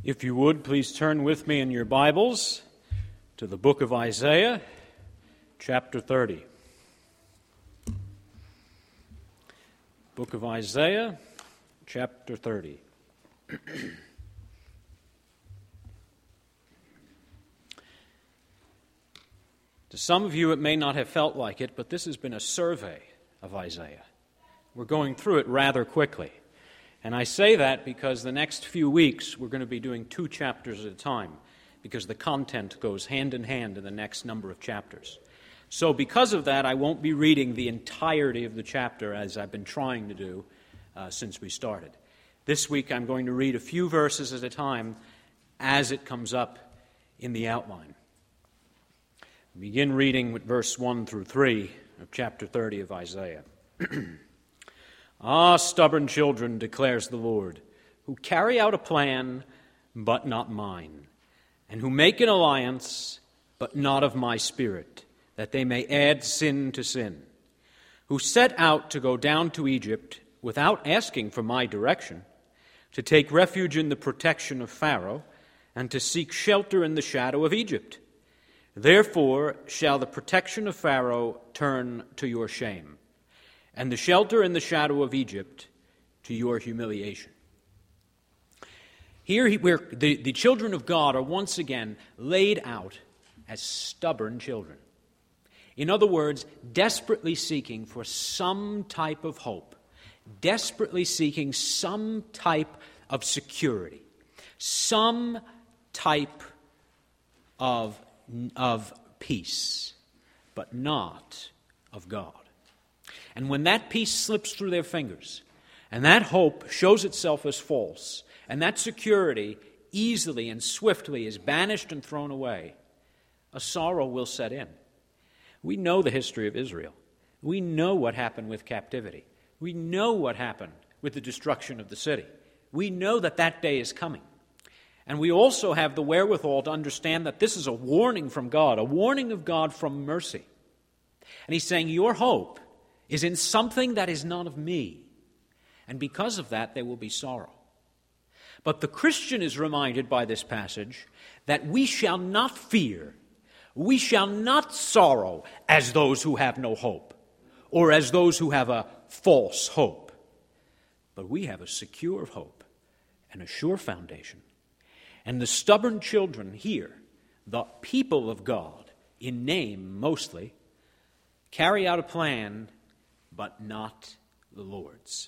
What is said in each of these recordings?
If you would, please turn with me in your Bibles to the book of Isaiah, chapter 30. Book of Isaiah, chapter 30. To some of you, it may not have felt like it, but this has been a survey of Isaiah. We're going through it rather quickly. And I say that because the next few weeks we're going to be doing 2 chapters at a time, because the content goes hand in hand in the next number of chapters. So because of that, I won't be reading the entirety of the chapter as I've been trying to do since we started. This week I'm going to read a few verses at a time as it comes up in the outline. Begin reading with verse 1 through 3 of chapter 30 of Isaiah. Ah, stubborn children, declares the Lord, who carry out a plan, but not mine, and who make an alliance, but not of my spirit, that they may add sin to sin, who set out to go down to Egypt without asking for my direction, to take refuge in the protection of Pharaoh, and to seek shelter in the shadow of Egypt. Therefore shall the protection of Pharaoh turn to your shame, and the shelter in the shadow of Egypt to your humiliation. Here, the children of God are once again laid out as stubborn children. In other words, desperately seeking for some type of hope, desperately seeking some type of security, some type of peace, but not of God. And when that peace slips through their fingers, and that hope shows itself as false, and that security easily and swiftly is banished and thrown away, a sorrow will set in. We know the history of Israel. We know what happened with captivity. We know what happened with the destruction of the city. We know that that day is coming. And we also have the wherewithal to understand that this is a warning from God, a warning of God from mercy. And he's saying, your hope is in something that is not of me. And because of that, there will be sorrow. But the Christian is reminded by this passage that we shall not fear, we shall not sorrow as those who have no hope, or as those who have a false hope. But we have a secure hope and a sure foundation. And the stubborn children here, the people of God, in name mostly, carry out a plan, but not the Lord's.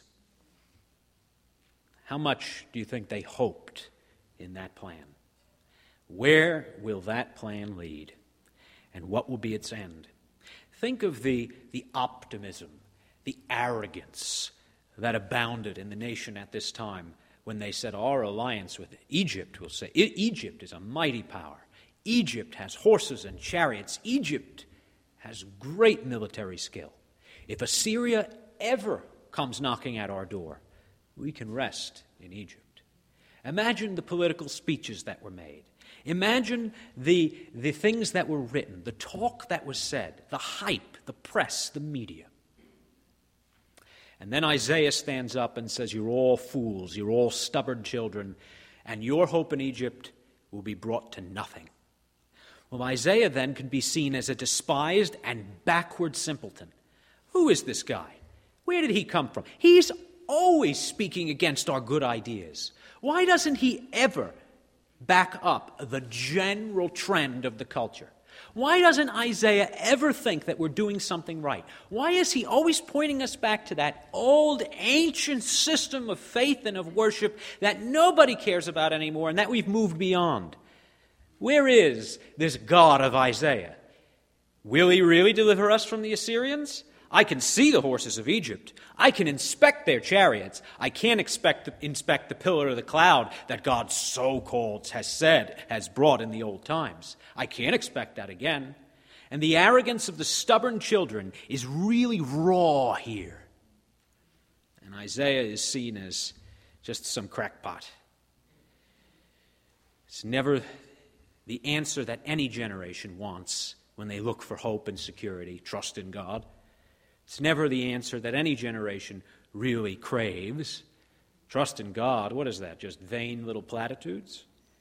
How much do you think they hoped in that plan? Where will that plan lead? And what will be its end? Think of the optimism, the arrogance that abounded in the nation at this time when they said, our alliance with Egypt, will say, Egypt is a mighty power. Egypt has horses and chariots. Egypt has great military skill. If Assyria ever comes knocking at our door, we can rest in Egypt. Imagine the political speeches that were made. Imagine the things that were written, the talk that was said, the hype, the press, the media. And then Isaiah stands up and says, you're all fools, you're all stubborn children, and your hope in Egypt will be brought to nothing. Well, Isaiah then can be seen as a despised and backward simpleton. Who is this guy? Where did he come from? He's always speaking against our good ideas. Why doesn't he ever back up the general trend of the culture? Why doesn't Isaiah ever think that we're doing something right? Why is he always pointing us back to that old, ancient system of faith and of worship that nobody cares about anymore and that we've moved beyond? Where is this God of Isaiah? Will he really deliver us from the Assyrians? I can see the horses of Egypt. I can inspect their chariots. I can't inspect the pillar of the cloud that God so-called has brought in the old times. I can't expect that again. And the arrogance of the stubborn children is really raw here. And Isaiah is seen as just some crackpot. It's never the answer that any generation wants when they look for hope and security, trust in God. It's never the answer that any generation really craves. Trust in God, what is that? Just vain little platitudes?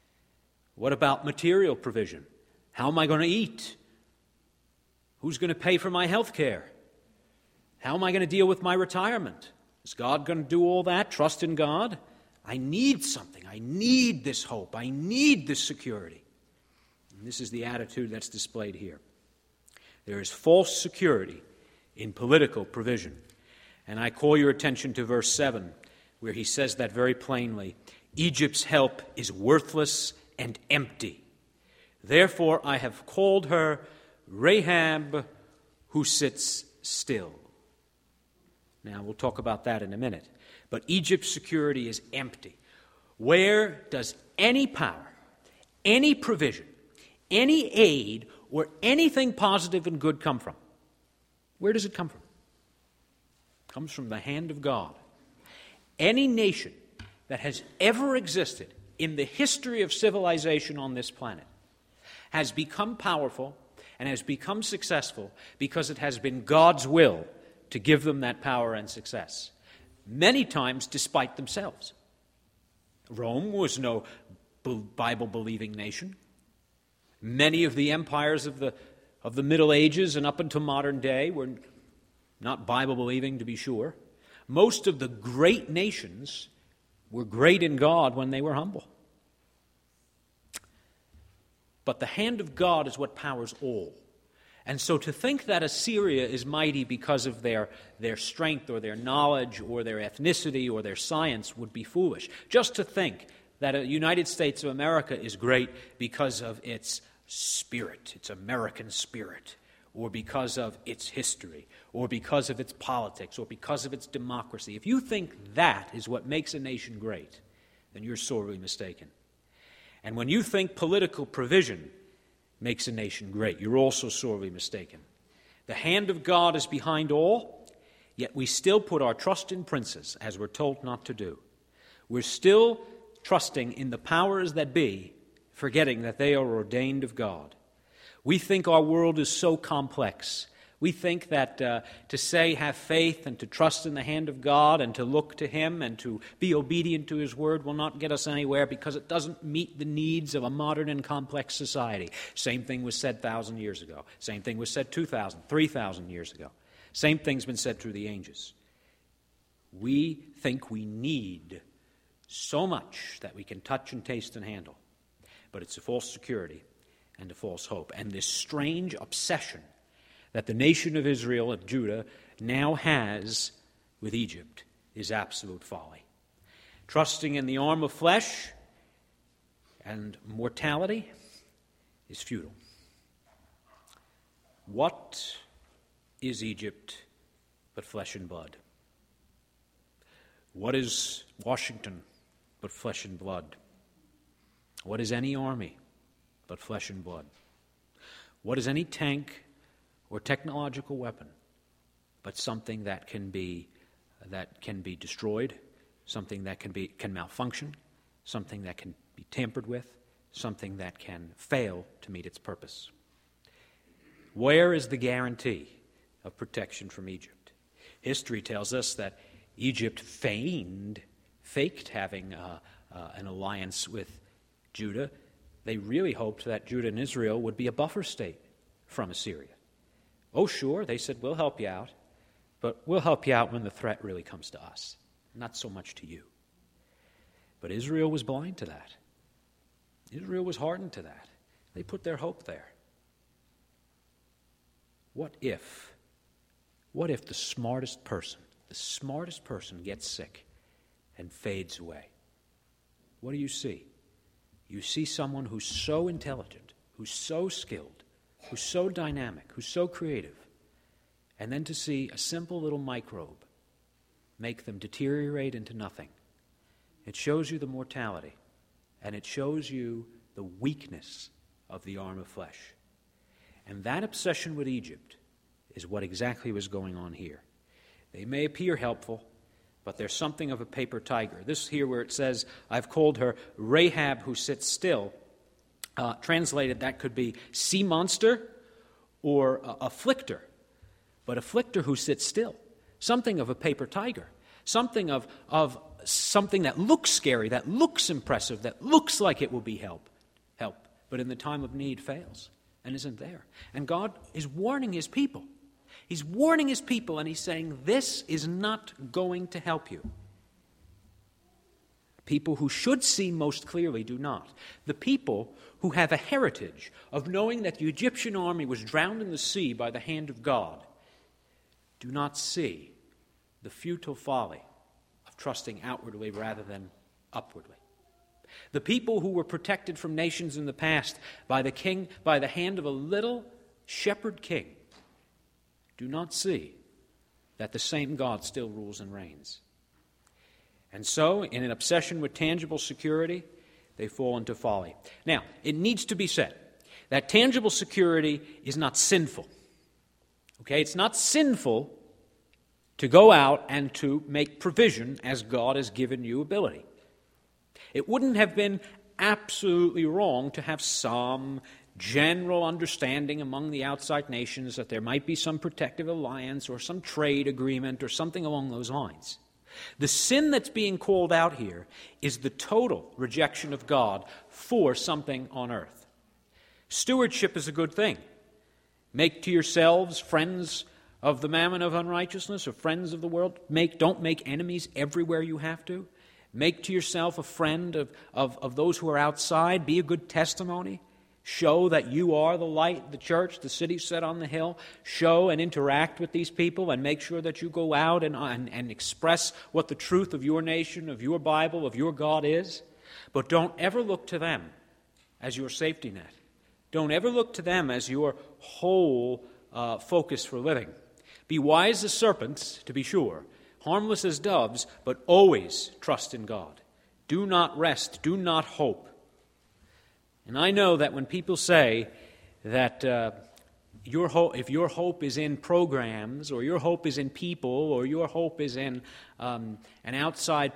What about material provision? How am I going to eat? Who's going to pay for my health care? How am I going to deal with my retirement? Is God going to do all that? Trust in God? I need something. I need this hope. I need this security. And this is the attitude that's displayed here. There is false security in political provision. And I call your attention to verse 7, where he says that very plainly. Egypt's help is worthless and empty. Therefore I have called her Rahab, who sits still. Now, we'll talk about that in a minute. But Egypt's security is empty. Where does any power, any provision, any aid, or anything positive and good come from? Where does it come from? It comes from the hand of God. Any nation that has ever existed in the history of civilization on this planet has become powerful and has become successful because it has been God's will to give them that power and success, many times despite themselves. Rome was no Bible-believing nation. Many of the empires of the Middle Ages and up until modern day were not Bible-believing, to be sure. Most of the great nations were great in God when they were humble. But the hand of God is what powers all. And so to think that Assyria is mighty because of their strength or their knowledge or their ethnicity or their science would be foolish. Just to think that the United States of America is great because of its spirit, its American spirit, or because of its history, or because of its politics, or because of its democracy. If you think that is what makes a nation great, then you're sorely mistaken. And when you think political provision makes a nation great, you're also sorely mistaken. The hand of God is behind all, yet we still put our trust in princes, as we're told not to do. We're still trusting in the powers that be, forgetting that they are ordained of God. We think our world is so complex. We think that to say have faith and to trust in the hand of God and to look to Him and to be obedient to His word will not get us anywhere because it doesn't meet the needs of a modern and complex society. Same thing was said 1,000 years ago. Same thing was said 2,000, 3,000 years ago. Same thing's been said through the ages. We think we need so much that we can touch and taste and handle. But it's a false security and a false hope. And this strange obsession that the nation of Israel, of Judah, now has with Egypt is absolute folly. Trusting in the arm of flesh and mortality is futile. What is Egypt but flesh and blood? What is Washington but flesh and blood? What is any army but flesh and blood? What is any tank or technological weapon but something that can be destroyed, something that can malfunction, something that can be tampered with, something that can fail to meet its purpose? Where is the guarantee of protection from Egypt? History tells us that Egypt faked having an alliance with Judah. They really hoped that Judah and Israel would be a buffer state from Assyria. Oh, sure, they said, we'll help you out, but we'll help you out when the threat really comes to us, not so much to you. But Israel was blind to that. Israel was hardened to that. They put their hope there. What if the smartest person gets sick and fades away? What do you see? You see someone who's so intelligent, who's so skilled, who's so dynamic, who's so creative, and then to see a simple little microbe make them deteriorate into nothing. It shows you the mortality, and it shows you the weakness of the arm of flesh. And that obsession with Egypt is what exactly was going on here. They may appear helpful, but they're something of a paper tiger. This here where it says, I've called her Rahab who sits still, translated that could be sea monster or afflictor. But afflictor who sits still, something of a paper tiger, something of something that looks scary, that looks impressive, that looks like it will be help, help, but in the time of need fails and isn't there. And God is warning his people. He's warning his people, and he's saying, this is not going to help you. People who should see most clearly do not. The people who have a heritage of knowing that the Egyptian army was drowned in the sea by the hand of God do not see the futile folly of trusting outwardly rather than upwardly. The people who were protected from nations in the past by the hand of a little shepherd king do not see that the same God still rules and reigns. And so, in an obsession with tangible security, they fall into folly. Now, it needs to be said that tangible security is not sinful. Okay, it's not sinful to go out and to make provision as God has given you ability. It wouldn't have been absolutely wrong to have some general understanding among the outside nations that there might be some protective alliance or some trade agreement or something along those lines. The sin that's being called out here is the total rejection of God for something on earth. Stewardship is a good thing. Make to yourselves friends of the mammon of unrighteousness, or friends of the world. Don't make enemies everywhere you have to. Make to yourself a friend of those who are outside. Be a good testimony. Show that you are the light, the church, the city set on the hill. Show and interact with these people and make sure that you go out and express what the truth of your nation, of your Bible, of your God is. But don't ever look to them as your safety net. Don't ever look to them as your whole focus for living. Be wise as serpents, to be sure, harmless as doves, but always trust in God. Do not rest, do not hope. And I know that when people say that if your hope is in programs, or your hope is in people, or your hope is in an outside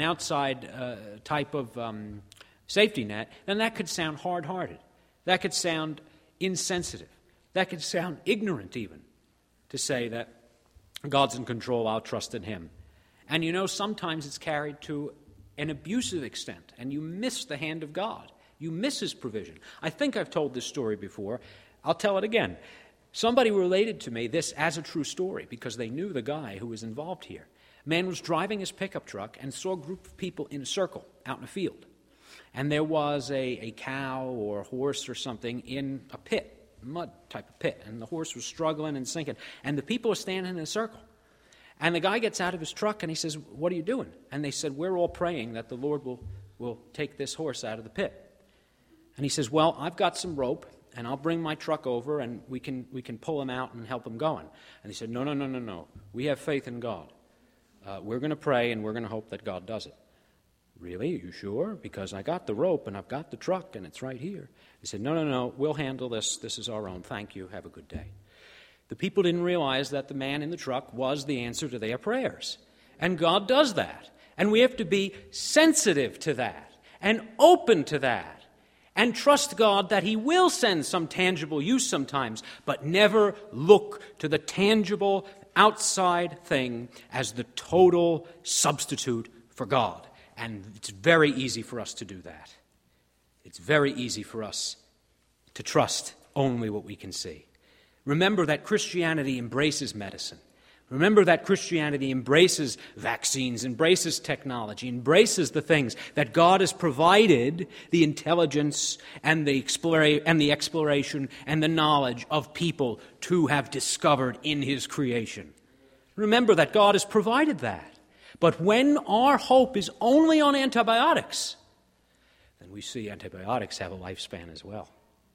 type of safety net, then that could sound hard-hearted. That could sound insensitive. That could sound ignorant even, to say that God's in control, I'll trust in him. And you know, sometimes it's carried to an abusive extent, and you miss the hand of God. You miss his provision. I think I've told this story before. I'll tell it again. Somebody related to me this as a true story because they knew the guy who was involved here. A man was driving his pickup truck and saw a group of people in a circle out in a field. And there was a cow or a horse or something in a pit, mud type of pit. And the horse was struggling and sinking. And the people are standing in a circle. And the guy gets out of his truck and he says, "What are you doing?" And they said, "We're all praying that the Lord will take this horse out of the pit." And he says, "Well, I've got some rope, and I'll bring my truck over, and we can pull him out and help him going." And he said, No. We have faith in God. We're going to pray, and we're going to hope that God does it." "Really? Are you sure? Because I got the rope, and I've got the truck, and it's right here." He said, No. We'll handle this. This is our own. Thank you. Have a good day." The people didn't realize that the man in the truck was the answer to their prayers. And God does that. And we have to be sensitive to that and open to that. And trust God that he will send some tangible use sometimes, but never look to the tangible outside thing as the total substitute for God. And it's very easy for us to do that. It's very easy for us to trust only what we can see. Remember that Christianity embraces medicine. Remember that Christianity embraces vaccines, embraces technology, embraces the things that God has provided, the intelligence and the exploration and the knowledge of people to have discovered in his creation. Remember that God has provided that. But when our hope is only on antibiotics, then we see antibiotics have a lifespan as well.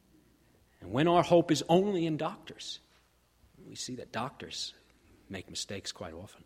And when our hope is only in doctors, we see that doctors make mistakes quite often.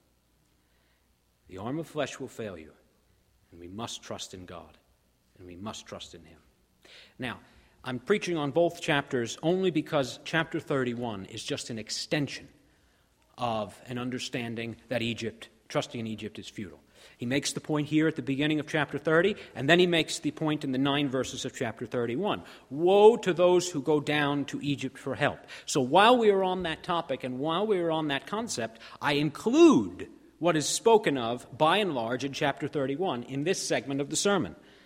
The arm of flesh will fail you, and we must trust in God, and we must trust in him. Now, I'm preaching on both chapters only because chapter 31 is just an extension of an understanding that trusting in Egypt is futile. He makes the point here at the beginning of chapter 30, and then he makes the point in the 9 verses of chapter 31. Woe to those who go down to Egypt for help. So while we are on that topic and while we are on that concept, I include what is spoken of by and large in chapter 31 in this segment of the sermon.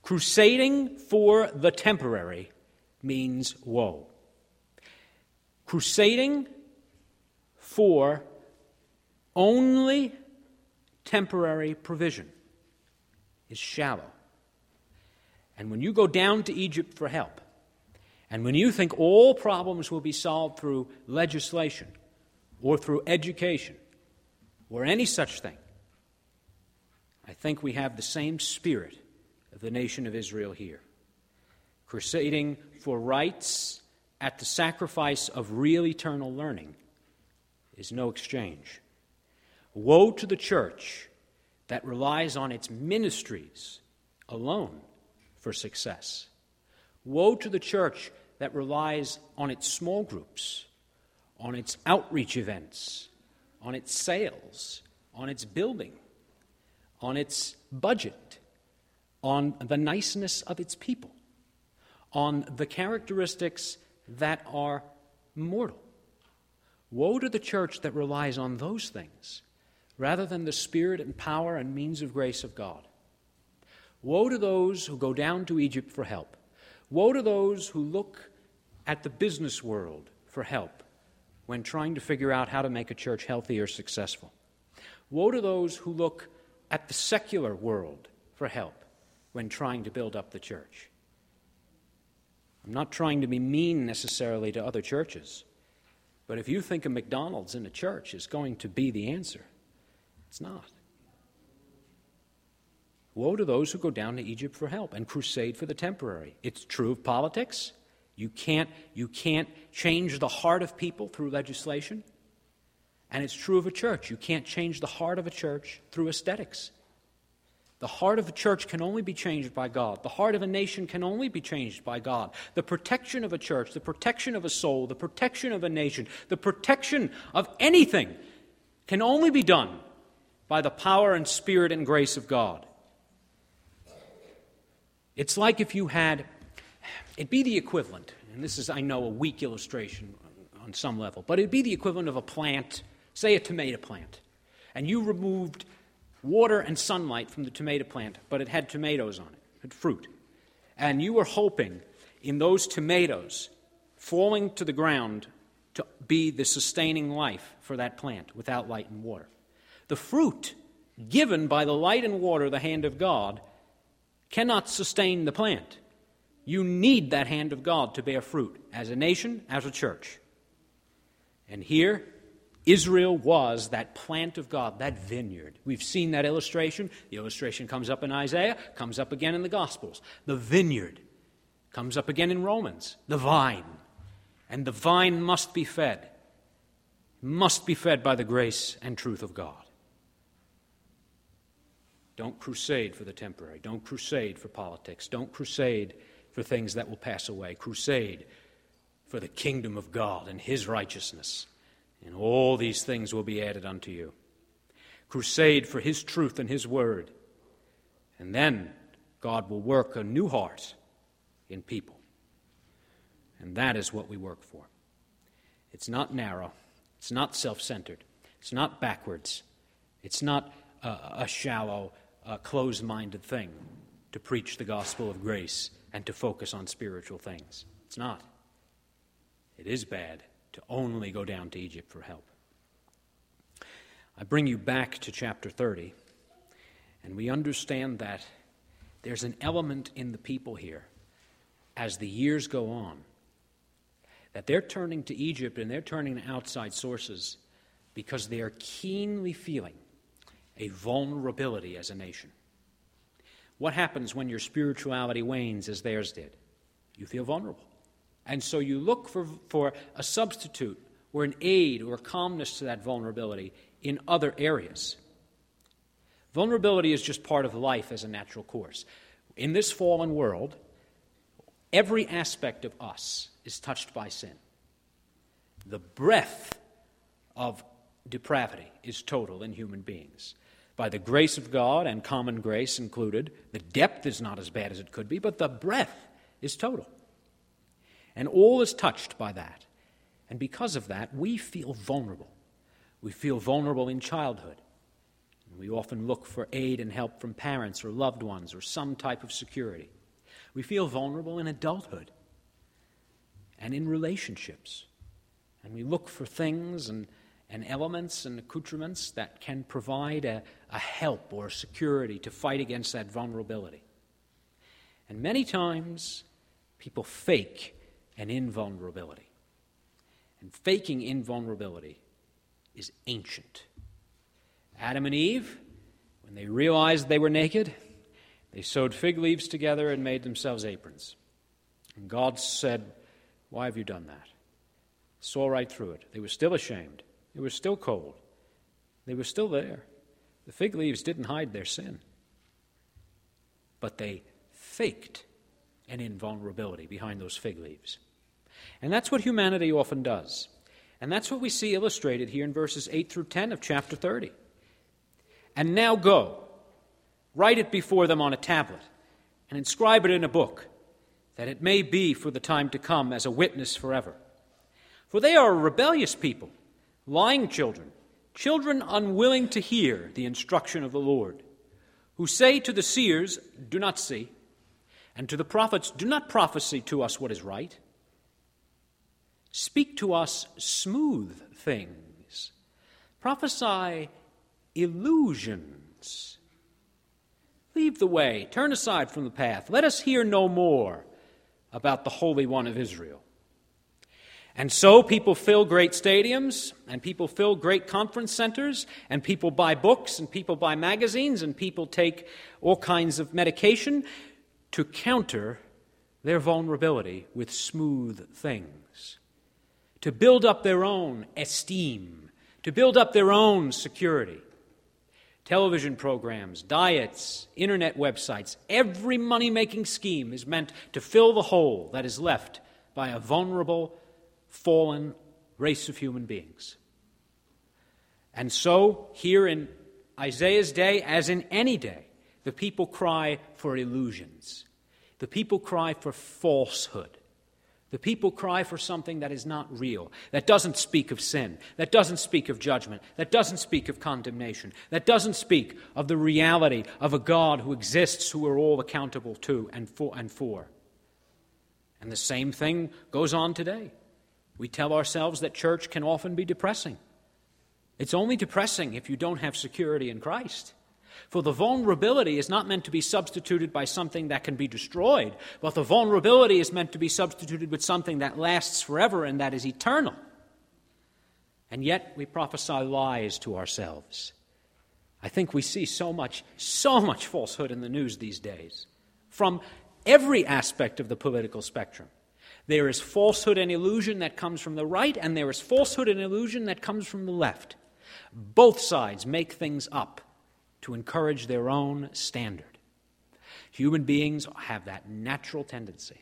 Crusading for the temporary means woe. Crusading for only temporary provision is shallow. And when you go down to Egypt for help, and when you think all problems will be solved through legislation or through education or any such thing, I think we have the same spirit of the nation of Israel here. Crusading for rights at the sacrifice of real eternal learning is no exchange. Woe to the church that relies on its ministries alone for success. Woe to the church that relies on its small groups, on its outreach events, on its sales, on its building, on its budget, on the niceness of its people, on the characteristics that are mortal. Woe to the church that relies on those things rather than the spirit and power and means of grace of God. Woe to those who go down to Egypt for help. Woe to those who look at the business world for help when trying to figure out how to make a church healthy or successful. Woe to those who look at the secular world for help when trying to build up the church. I'm not trying to be mean necessarily to other churches, but if you think a McDonald's in a church is going to be the answer, it's not. Woe to those who go down to Egypt for help and crusade for the temporary. It's true of politics. You can't change the heart of people through legislation. And it's true of a church. You can't change the heart of a church through aesthetics. The heart of a church can only be changed by God. The heart of a nation can only be changed by God. The protection of a church, the protection of a soul, the protection of a nation, the protection of anything can only be done by the power and spirit and grace of God. It's like if you had, it'd be the equivalent, and this is, I know, a weak illustration on some level, but it'd be the equivalent of a plant, say a tomato plant, and you removed water and sunlight from the tomato plant, but it had tomatoes on it, it had fruit. And you were hoping in those tomatoes falling to the ground to be the sustaining life for that plant without light and water. The fruit given by the light and water, the hand of God, cannot sustain the plant. You need that hand of God to bear fruit as a nation, as a church. And here, Israel was that plant of God, that vineyard. We've seen that illustration. The illustration comes up in Isaiah, comes up again in the Gospels. The vineyard comes up again in Romans. The vine. And the vine must be fed by the grace and truth of God. Don't crusade for the temporary. Don't crusade for politics. Don't crusade for things that will pass away. Crusade for the kingdom of God and His righteousness. And all these things will be added unto you. Crusade for His truth and His word. And then God will work a new heart in people. And that is what we work for. It's not narrow. It's not self-centered. It's not backwards. It's not a shallow, closed-minded thing to preach the gospel of grace and to focus on spiritual things. It's not. It is bad to only go down to Egypt for help. I bring you back to chapter 30, and we understand that there's an element in the people here, as the years go on, that they're turning to Egypt and they're turning to outside sources because they are keenly feeling a vulnerability as a nation. What happens when your spirituality wanes as theirs did? You feel vulnerable. And so you look for a substitute or an aid or a calmness to that vulnerability in other areas. Vulnerability is just part of life as a natural course. In this fallen world, every aspect of us is touched by sin. The breadth of depravity is total in human beings. By the grace of God, and common grace included, the depth is not as bad as it could be, but the breadth is total. And all is touched by that. And because of that, we feel vulnerable. We feel vulnerable in childhood. And we often look for aid and help from parents or loved ones or some type of security. We feel vulnerable in adulthood and in relationships. And we look for things and elements and accoutrements that can provide a help or a security to fight against that vulnerability. And many times, people fake an invulnerability. And faking invulnerability is ancient. Adam and Eve, when they realized they were naked, they sewed fig leaves together and made themselves aprons. And God said, "Why have you done that?" Saw right through it. They were still ashamed. It was still cold. They were still there. The fig leaves didn't hide their sin. But they faked an invulnerability behind those fig leaves. And that's what humanity often does. And that's what we see illustrated here in verses 8 through 10 of chapter 30. "And now go, write it before them on a tablet, and inscribe it in a book, that it may be for the time to come as a witness forever. For they are a rebellious people, lying children, children unwilling to hear the instruction of the Lord, who say to the seers, 'Do not see,' and to the prophets, 'Do not prophesy to us what is right. Speak to us smooth things. Prophesy illusions. Leave the way, turn aside from the path. Let us hear no more about the Holy One of Israel.' And so people fill great stadiums, and people fill great conference centers, and people buy books, and people buy magazines, and people take all kinds of medication to counter their vulnerability with smooth things, to build up their own esteem, to build up their own security. Television programs, diets, internet websites, every money-making scheme is meant to fill the hole that is left by a vulnerable, fallen race of human beings. And so, here in Isaiah's day, as in any day, the people cry for illusions. The people cry for falsehood. The people cry for something that is not real, that doesn't speak of sin, that doesn't speak of judgment, that doesn't speak of condemnation, that doesn't speak of the reality of a God who exists, who we're all accountable to and for. And the same thing goes on today. We tell ourselves that church can often be depressing. It's only depressing if you don't have security in Christ. For the vulnerability is not meant to be substituted by something that can be destroyed, but the vulnerability is meant to be substituted with something that lasts forever and that is eternal. And yet we prophesy lies to ourselves. I think we see so much falsehood in the news these days, from every aspect of the political spectrum. There is falsehood and illusion that comes from the right, and there is falsehood and illusion that comes from the left. Both sides make things up to encourage their own standard. Human beings have that natural tendency.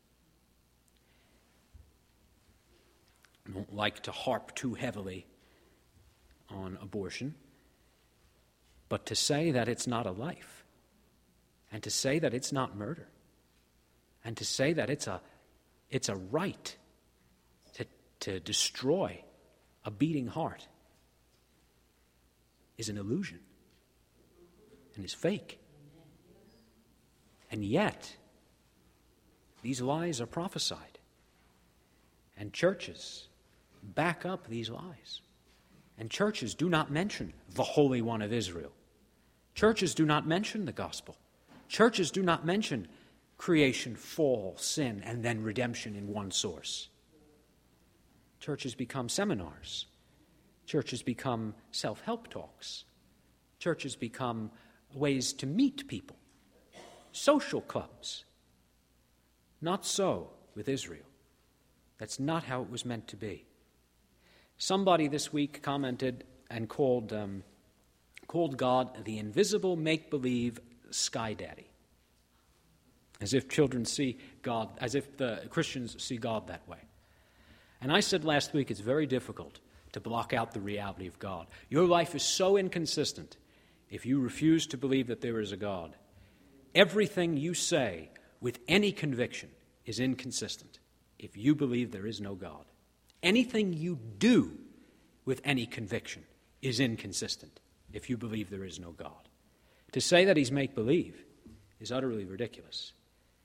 I don't like to harp too heavily on abortion, but to say that it's not a life, and to say that it's not murder, and to say that it's a right to destroy a beating heart is an illusion and is fake. And yet, these lies are prophesied. And churches back up these lies. And churches do not mention the Holy One of Israel. Churches do not mention the gospel. Churches do not mention creation, fall, sin, and then redemption in one source. Churches become seminars. Churches become self-help talks. Churches become ways to meet people. Social clubs. Not so with Israel. That's not how it was meant to be. Somebody this week commented and called God the invisible make-believe sky daddy. As if children see God, as if the Christians see God that way. And I said last week it's very difficult to block out the reality of God. Your life is so inconsistent if you refuse to believe that there is a God. Everything you say with any conviction is inconsistent if you believe there is no God. Anything you do with any conviction is inconsistent if you believe there is no God. To say that he's make-believe is utterly ridiculous.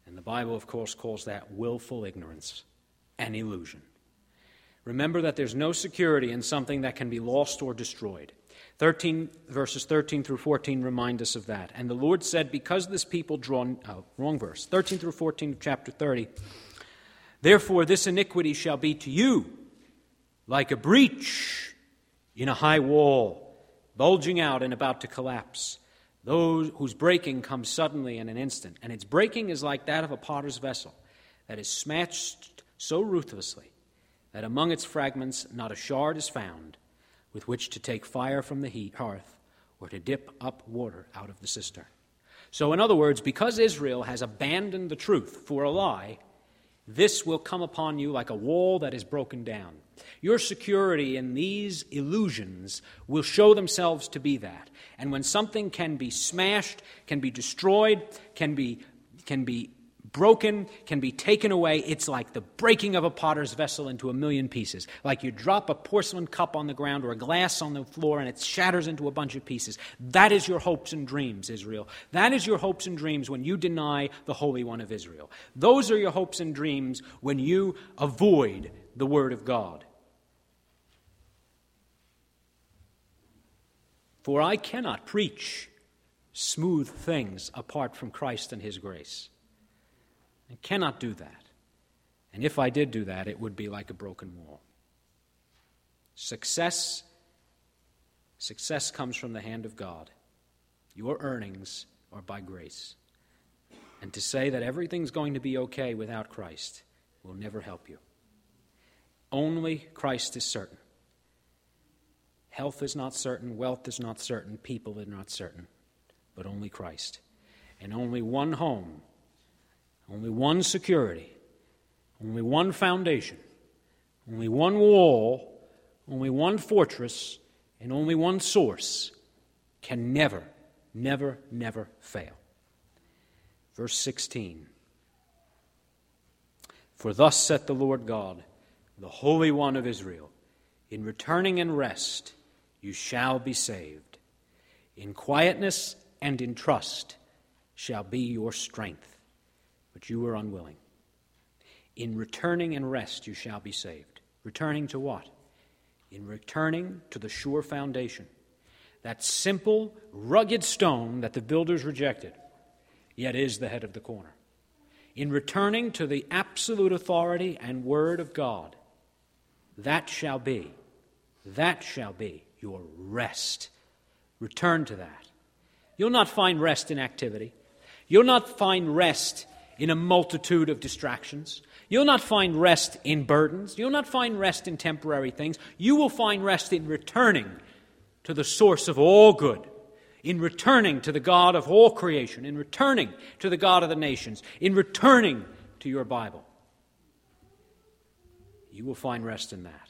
And the Bible, of course, calls that willful ignorance and illusion. Remember that there's no security in something that can be lost or destroyed. Verses 13 through 14 remind us of that. And the Lord said, because this people wrong verse, 13 through 14 of chapter 30, therefore this iniquity shall be to you like a breach in a high wall, bulging out and about to collapse, those whose breaking comes suddenly in an instant. And its breaking is like that of a potter's vessel that is smashed so ruthlessly that among its fragments not a shard is found with which to take fire from the hearth or to dip up water out of the cistern. So in other words, because Israel has abandoned the truth for a lie, this will come upon you like a wall that is broken down. Your security in these illusions will show themselves to be that. And when something can be smashed, can be destroyed, can be broken, can be taken away, it's like the breaking of a potter's vessel into a million pieces. Like you drop a porcelain cup on the ground or a glass on the floor and it shatters into a bunch of pieces. That is your hopes and dreams, Israel. That is your hopes and dreams when you deny the Holy One of Israel. Those are your hopes and dreams when you avoid the Word of God. For I cannot preach smooth things apart from Christ and His grace. I cannot do that. And if I did do that, it would be like a broken wall. Success comes from the hand of God. Your earnings are by grace. And to say that everything's going to be okay without Christ will never help you. Only Christ is certain. Health is not certain, wealth is not certain, people are not certain, but only Christ. And only one home, only one security, only one foundation, only one wall, only one fortress, and only one source can never, never, never fail. Verse 16. For thus saith the Lord God, the Holy One of Israel, in returning and rest you shall be saved. In quietness and in trust shall be your strength. But you were unwilling. In returning and rest you shall be saved. Returning to what? In returning to the sure foundation. That simple, rugged stone that the builders rejected, yet is the head of the corner. In returning to the absolute authority and word of God, that shall be your rest. Return to that. You'll not find rest in activity. You'll not find rest in a multitude of distractions. You'll not find rest in burdens. You'll not find rest in temporary things. You will find rest in returning to the source of all good, in returning to the God of all creation, in returning to the God of the nations, in returning to your Bible. You will find rest in that.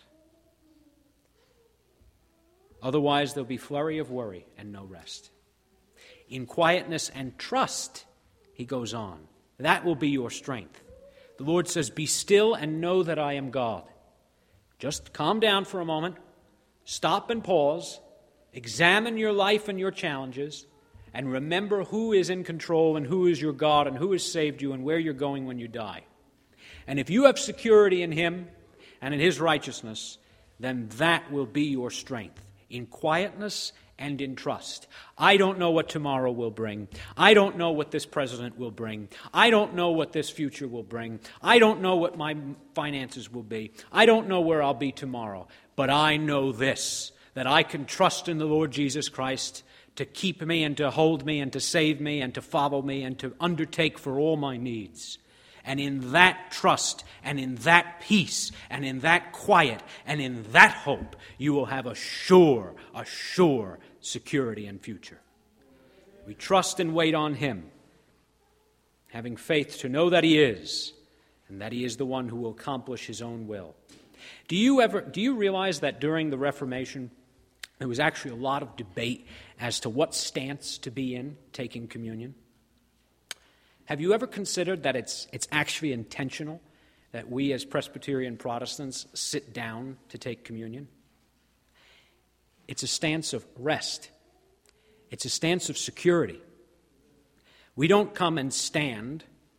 Otherwise, there'll be flurry of worry and no rest. In quietness and trust, he goes on. That will be your strength. The Lord says, be still and know that I am God. Just calm down for a moment. Stop and pause. Examine your life and your challenges. And remember who is in control and who is your God and who has saved you and where you're going when you die. And if you have security in Him and in His righteousness, then that will be your strength. In quietness and in trust. I don't know what tomorrow will bring. I don't know what this president will bring. I don't know what this future will bring. I don't know what my finances will be. I don't know where I'll be tomorrow. But I know this, that I can trust in the Lord Jesus Christ to keep me and to hold me and to save me and to follow me and to undertake for all my needs. And in that trust and in that peace and in that quiet and in that hope, you will have a sure security and future. We trust and wait on Him, having faith to know that He is, and that He is the one who will accomplish His own will. Do you realize that during the Reformation, there was actually a lot of debate as to what stance to be in taking communion? Have you ever considered that it's actually intentional that we as Presbyterian Protestants sit down to take communion? It's a stance of rest. It's a stance of security. We don't come and stand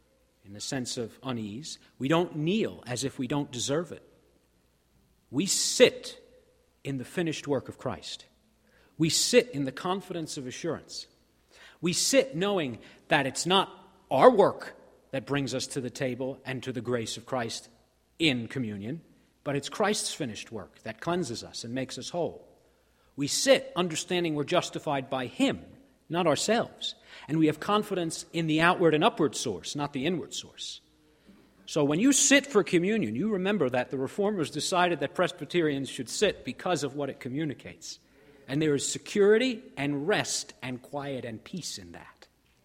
in the sense of unease. We don't kneel as if we don't deserve it. We sit in the finished work of Christ. We sit in the confidence of assurance. We sit knowing that it's not our work that brings us to the table and to the grace of Christ in communion, but it's Christ's finished work that cleanses us and makes us whole. We sit understanding we're justified by Him, not ourselves. And we have confidence in the outward and upward source, not the inward source. So when you sit for communion, you remember that the Reformers decided that Presbyterians should sit because of what it communicates. And there is security and rest and quiet and peace in that.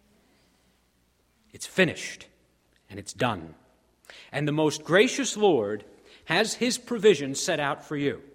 It's finished and it's done. And the most gracious Lord has His provision set out for you.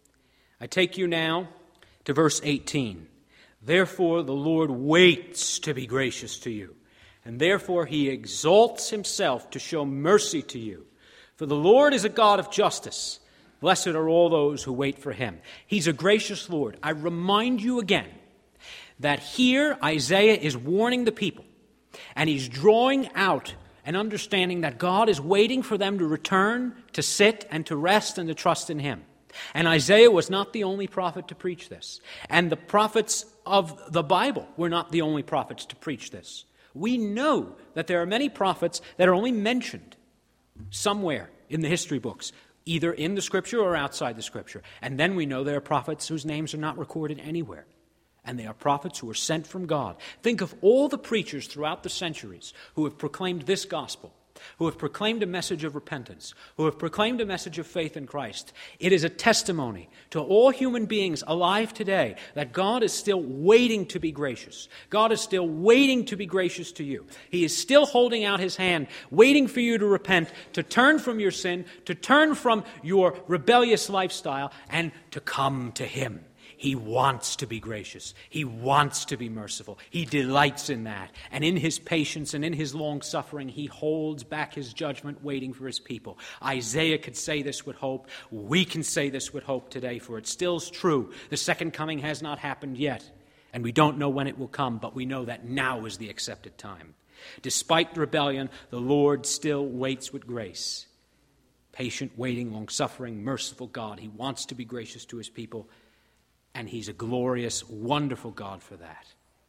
I take you now to verse 18. Therefore the Lord waits to be gracious to you, and therefore He exalts Himself to show mercy to you. For the Lord is a God of justice. Blessed are all those who wait for Him. He's a gracious Lord. I remind you again that here Isaiah is warning the people, and he's drawing out an understanding that God is waiting for them to return, to sit, and to rest, and to trust in Him. And Isaiah was not the only prophet to preach this. And the prophets of the Bible were not the only prophets to preach this. We know that there are many prophets that are only mentioned somewhere in the history books, either in the Scripture or outside the Scripture. And then we know there are prophets whose names are not recorded anywhere. And they are prophets who are sent from God. Think of all the preachers throughout the centuries who have proclaimed this gospel, who have proclaimed a message of repentance, who have proclaimed a message of faith in Christ. It is a testimony to all human beings alive today that God is still waiting to be gracious. God is still waiting to be gracious to you. He is still holding out His hand, waiting for you to repent, to turn from your sin, to turn from your rebellious lifestyle, and to come to Him. He wants to be gracious. He wants to be merciful. He delights in that. And in His patience and in His long suffering, He holds back His judgment, waiting for His people. Isaiah could say this with hope. We can say this with hope today, for it still's true. The second coming has not happened yet, and we don't know when it will come, but we know that now is the accepted time. Despite rebellion, the Lord still waits with grace. Patient, waiting, long-suffering, merciful God. He wants to be gracious to His people. And He's a glorious, wonderful God for that.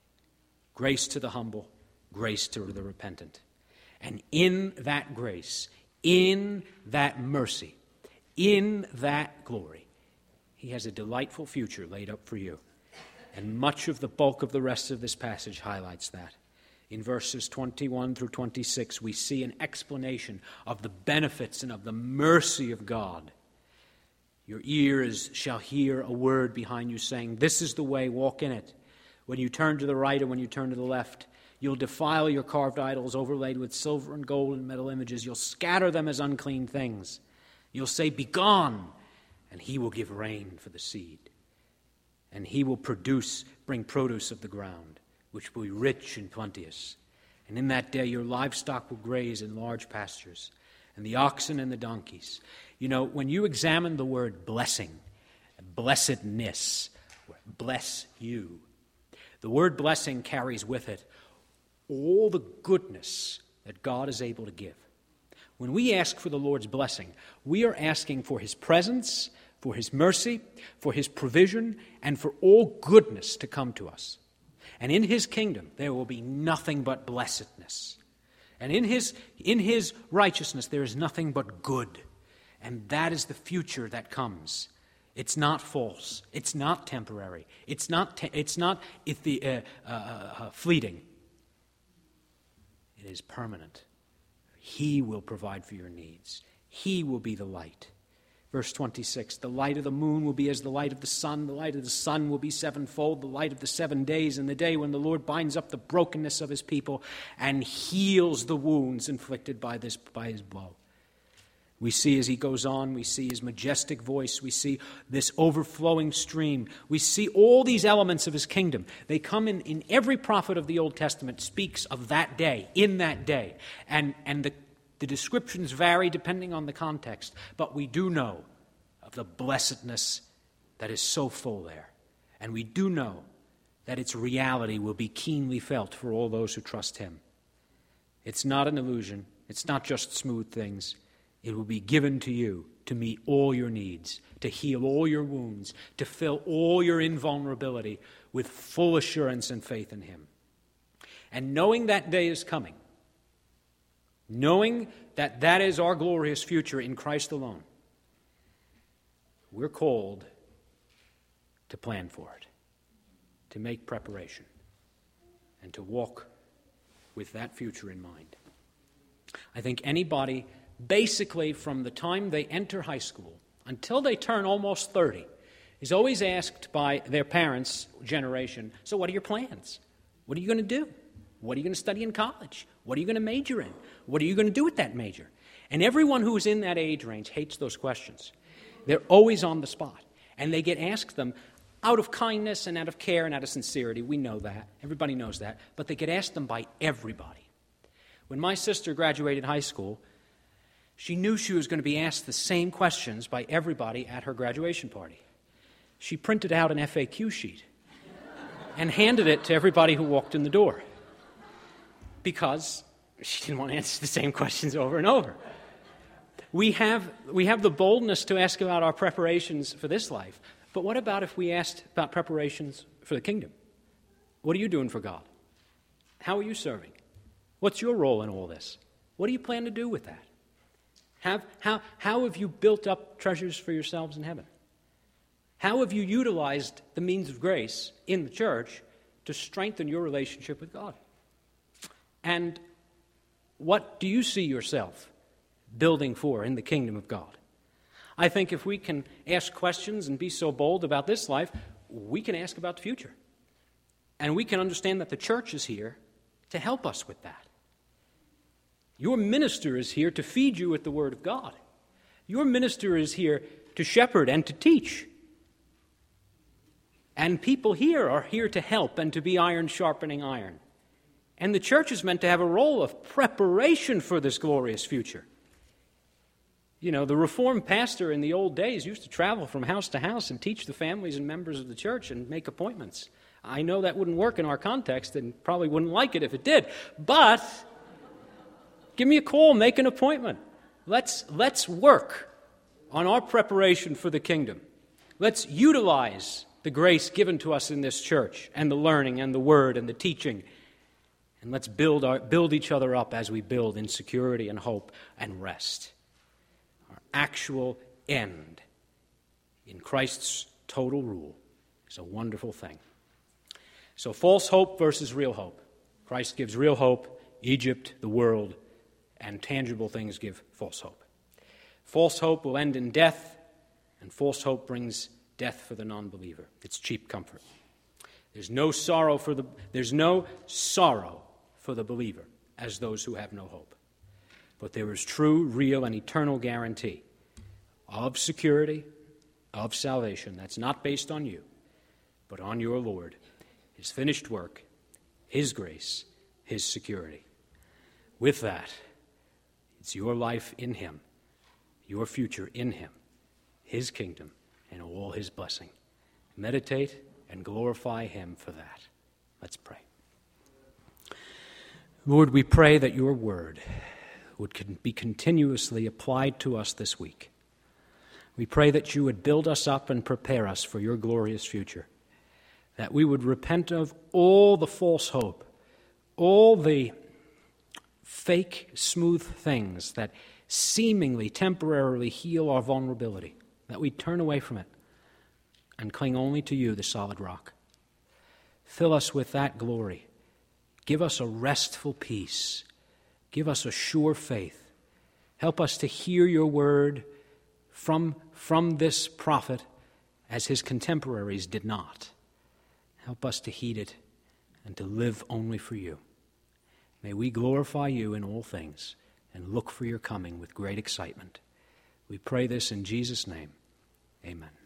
Grace to the humble, grace to the repentant. And in that grace, in that mercy, in that glory, He has a delightful future laid up for you. And much of the bulk of the rest of this passage highlights that. In verses 21 through 26, we see an explanation of the benefits and of the mercy of God. Your ears shall hear a word behind you saying, this is the way, walk in it. When you turn to the right or when you turn to the left, you'll defile your carved idols overlaid with silver and gold and metal images. You'll scatter them as unclean things. You'll say, begone, and He will give rain for the seed. And He will bring produce of the ground, which will be rich and plenteous. And in that day your livestock will graze in large pastures, and the oxen and the donkeys. You know, when you examine the word blessing, blessedness, bless you, the word blessing carries with it all the goodness that God is able to give. When we ask for the Lord's blessing, we are asking for His presence, for His mercy, for His provision, and for all goodness to come to us. And in His kingdom, there will be nothing but blessedness. And in his righteousness, there is nothing but good. And that is the future that comes. It's not false. It's not temporary. It's not fleeting. It is permanent. He will provide for your needs. He will be the light. Verse 26, the light of the moon will be as the light of the sun. The light of the sun will be sevenfold, the light of the 7 days, and the day when the Lord binds up the brokenness of His people and heals the wounds inflicted by His blow. We see as He goes on, we see His majestic voice, we see this overflowing stream, we see all these elements of His kingdom. They come in every prophet of the Old Testament speaks of that day, in that day. And the descriptions vary depending on the context, but we do know of the blessedness that is so full there. And we do know that its reality will be keenly felt for all those who trust Him. It's not an illusion. It's not just smooth things. It will be given to you to meet all your needs, to heal all your wounds, to fill all your invulnerability with full assurance and faith in Him. And knowing that day is coming, knowing that that is our glorious future in Christ alone, we're called to plan for it, to make preparation, and to walk with that future in mind. I think anybody, basically from the time they enter high school until they turn almost 30, is always asked by their parents' generation, so what are your plans? What are you going to do? What are you going to study in college? What are you going to major in? What are you going to do with that major? And everyone who is in that age range hates those questions. They're always on the spot. And they get asked them out of kindness and out of care and out of sincerity. We know that. Everybody knows that. But they get asked them by everybody. When my sister graduated high school, she knew she was going to be asked the same questions by everybody at her graduation party. She printed out an FAQ sheet and handed it to everybody who walked in the door because she didn't want to answer the same questions over and over. We have the boldness to ask about our preparations for this life, but what about if we asked about preparations for the kingdom? What are you doing for God? How are you serving? What's your role in all this? What do you plan to do with that? How have you built up treasures for yourselves in heaven? How have you utilized the means of grace in the church to strengthen your relationship with God? And what do you see yourself building for in the kingdom of God? I think if we can ask questions and be so bold about this life, we can ask about the future. And we can understand that the church is here to help us with that. Your minister is here to feed you with the Word of God. Your minister is here to shepherd and to teach. And people here are here to help and to be iron sharpening iron. And the church is meant to have a role of preparation for this glorious future. You know, the Reformed pastor in the old days used to travel from house to house and teach the families and members of the church and make appointments. I know that wouldn't work in our context and probably wouldn't like it if it did. But give me a call, make an appointment. Let's work on our preparation for the kingdom. Let's utilize the grace given to us in this church and the learning and the word and the teaching. And let's build each other up as we build in security and hope and rest. Our actual end in Christ's total rule is a wonderful thing. So false hope versus real hope. Christ gives real hope, Egypt, the world, and tangible things give false hope. False hope will end in death, and false hope brings death for the non-believer. It's cheap comfort. There's no sorrow for the believer as those who have no hope. But there is true, real, and eternal guarantee of security, of salvation that's not based on you, but on your Lord, His finished work, His grace, His security. With that, it's your life in Him, your future in Him, His kingdom, and all His blessing. Meditate and glorify Him for that. Let's pray. Lord, we pray that your word would be continuously applied to us this week. We pray that you would build us up and prepare us for your glorious future, that we would repent of all the false hope, all the fake, smooth things that seemingly temporarily heal our vulnerability, that we turn away from it and cling only to you, the solid rock. Fill us with that glory. Give us a restful peace. Give us a sure faith. Help us to hear your word from this prophet as his contemporaries did not. Help us to heed it and to live only for you. May we glorify you in all things and look for your coming with great excitement. We pray this in Jesus' name. Amen.